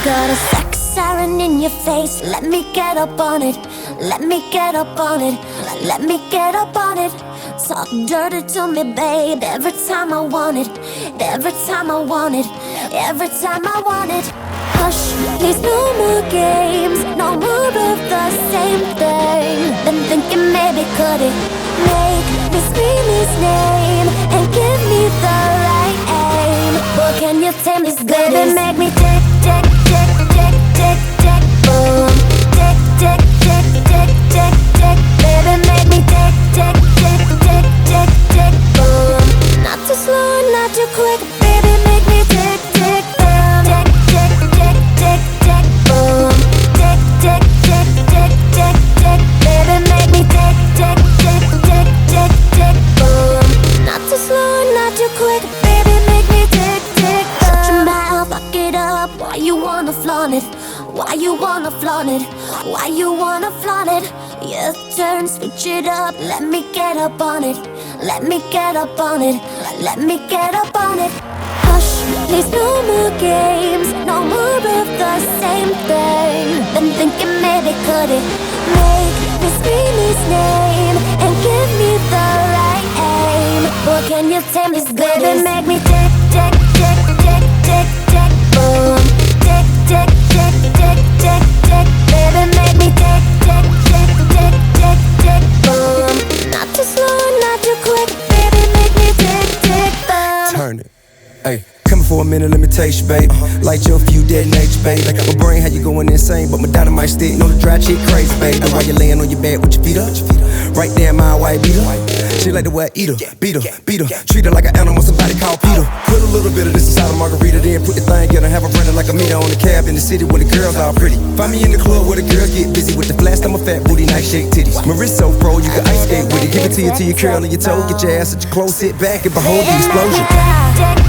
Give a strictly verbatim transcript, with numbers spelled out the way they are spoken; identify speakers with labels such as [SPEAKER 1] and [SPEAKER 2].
[SPEAKER 1] got a sex siren in your face. Let me get up on it. Let me get up on it. Let me get up on it. Talk dirty to me, babe. Every time I want it. Every time I want it. Every time I want it. Hush, please, no more games. No more of the same thing. Been thinking maybe could it make me scream his name and give me the right aim. But can you tame this good? Baby, make me tick, tick, tick, tick, tick, tick, boom. Tick, tick, tick, tick, tick, tick. Baby, make me tick, tick, tick, tick, tick, tick, boom. Not too slow, not too quick. Baby, make me tick, tick, boom. Tick, tick, tick, tick, tick, boom. Tick, tick, tick, tick, tick, tick. Baby, make me tick, tick, tick, tick, tick, tick, boom. Not too slow, not too quick. Baby, make me tick, tick, boom. Shut your mouth, fuck it up. Why you wanna flaunt it? Why you wanna flaunt it? Why you wanna flaunt it? Your turn, switch it up. Let me get up on it. Let me get up on it. Let me get up on it. Hush, please, no more games. No more of the same thing. Been thinking maybe could it make me scream his name and give me the right aim. But can you tame this good? Baby, make me tick, tick, tick, tick, tick, tick, boom. Tick, tick, tick, tick, tick, tick. Baby, make me tick, tick, tick, tick, tick, tick, boom. Not too slow, not too quick. Baby, make me tick, tick, boom.
[SPEAKER 2] Turn it, ayy. Coming for a minute, let me taste you, babe. Light your few detonate you, babe. My brain had you going insane, but my dynamite stick, know the dry chick crazy, babe. And while you laying on your bed with your feet up, right there, my white beater. She like the way I eat her, beat her, beat her. Treat her like an animal, somebody call Peter. Put a little bit of this inside a margarita, then put the thing in and have her running like a meter on the cab in the city where the girls all pretty. Find me in the club where the girls get busy with the flash. I'm a fat booty, nice shake titties. My wrist so pro, you can ice skate with it. Give it to you till you curl on your toe, get your ass at your clothes, sit back and behold the explosion.